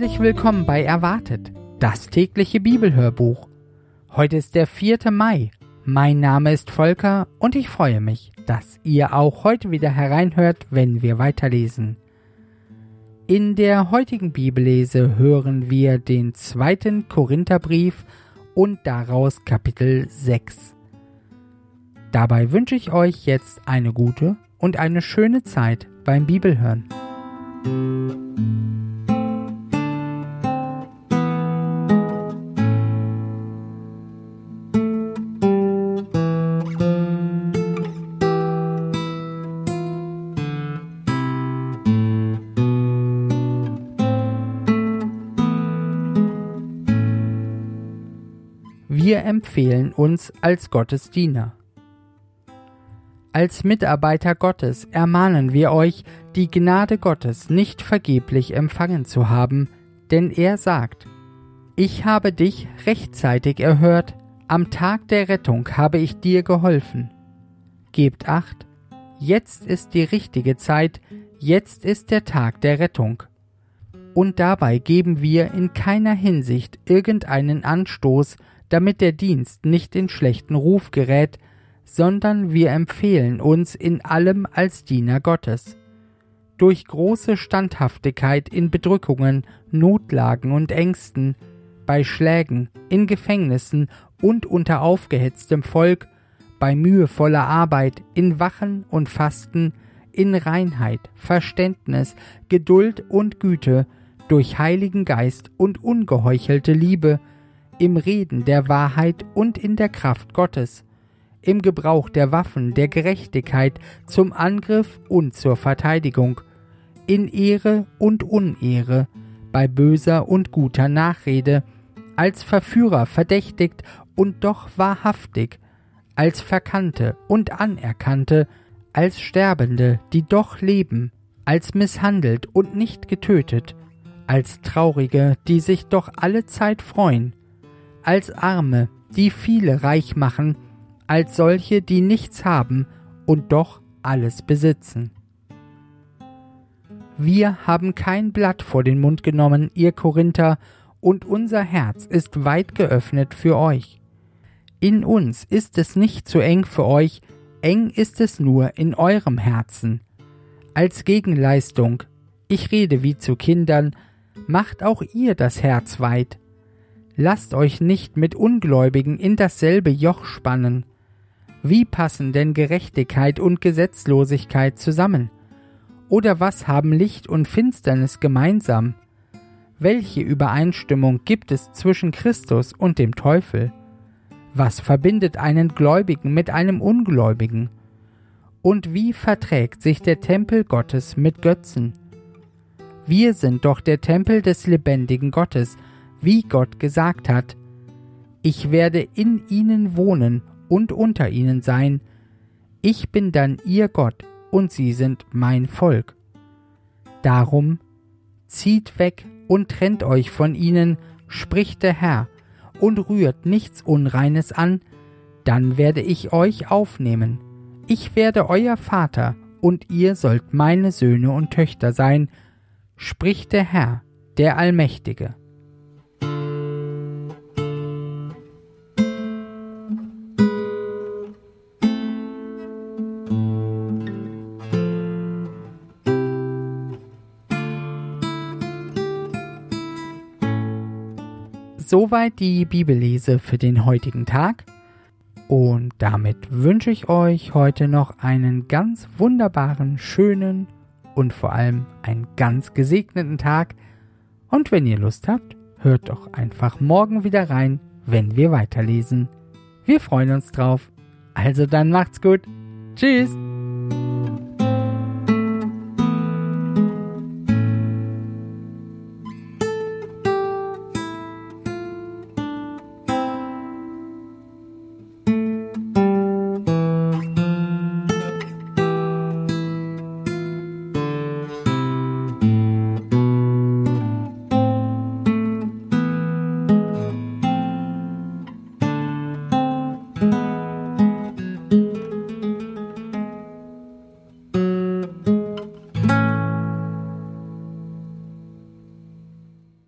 Herzlich willkommen bei Erwartet, das tägliche Bibelhörbuch. Heute ist der 4. Mai. Mein Name ist Volker und ich freue mich, dass ihr auch heute wieder hereinhört, wenn wir weiterlesen. In der heutigen Bibellese hören wir den 2. Korintherbrief und daraus Kapitel 6. Dabei wünsche ich euch jetzt eine gute und eine schöne Zeit beim Bibelhören. Wir empfehlen uns als Gottes Diener. Als Mitarbeiter Gottes ermahnen wir euch, die Gnade Gottes nicht vergeblich empfangen zu haben, denn er sagt: Ich habe dich rechtzeitig erhört, am Tag der Rettung habe ich dir geholfen. Gebt Acht, jetzt ist die richtige Zeit, jetzt ist der Tag der Rettung. Und dabei geben wir in keiner Hinsicht irgendeinen Anstoß, damit der Dienst nicht in schlechten Ruf gerät, sondern wir empfehlen uns in allem als Diener Gottes. Durch große Standhaftigkeit in Bedrückungen, Notlagen und Ängsten, bei Schlägen, in Gefängnissen und unter aufgehetztem Volk, bei mühevoller Arbeit, in Wachen und Fasten, in Reinheit, Verständnis, Geduld und Güte, durch Heiligen Geist und ungeheuchelte Liebe, im Reden der Wahrheit und in der Kraft Gottes, im Gebrauch der Waffen der Gerechtigkeit zum Angriff und zur Verteidigung, in Ehre und Unehre, bei böser und guter Nachrede, als Verführer verdächtigt und doch wahrhaftig, als Verkannte und Anerkannte, als Sterbende, die doch leben, als misshandelt und nicht getötet, als Traurige, die sich doch alle Zeit freuen, als Arme, die viele reich machen, als solche, die nichts haben und doch alles besitzen. Wir haben kein Blatt vor den Mund genommen, ihr Korinther, und unser Herz ist weit geöffnet für euch. In uns ist es nicht zu eng für euch, eng ist es nur in eurem Herzen. Als Gegenleistung, ich rede wie zu Kindern, macht auch ihr das Herz weit. Lasst euch nicht mit Ungläubigen in dasselbe Joch spannen. Wie passen denn Gerechtigkeit und Gesetzlosigkeit zusammen? Oder was haben Licht und Finsternis gemeinsam? Welche Übereinstimmung gibt es zwischen Christus und dem Teufel? Was verbindet einen Gläubigen mit einem Ungläubigen? Und wie verträgt sich der Tempel Gottes mit Götzen? Wir sind doch der Tempel des lebendigen Gottes, wie Gott gesagt hat: Ich werde in ihnen wohnen und unter ihnen sein. Ich bin dann ihr Gott und sie sind mein Volk. Darum zieht weg und trennt euch von ihnen, spricht der Herr, und rührt nichts Unreines an, dann werde ich euch aufnehmen. Ich werde euer Vater, und ihr sollt meine Söhne und Töchter sein, spricht der Herr, der Allmächtige. Soweit die Bibellese für den heutigen Tag, und damit wünsche ich euch heute noch einen ganz wunderbaren, schönen und vor allem einen ganz gesegneten Tag, und wenn ihr Lust habt, hört doch einfach morgen wieder rein, wenn wir weiterlesen. Wir freuen uns drauf. Also dann macht's gut. Tschüss.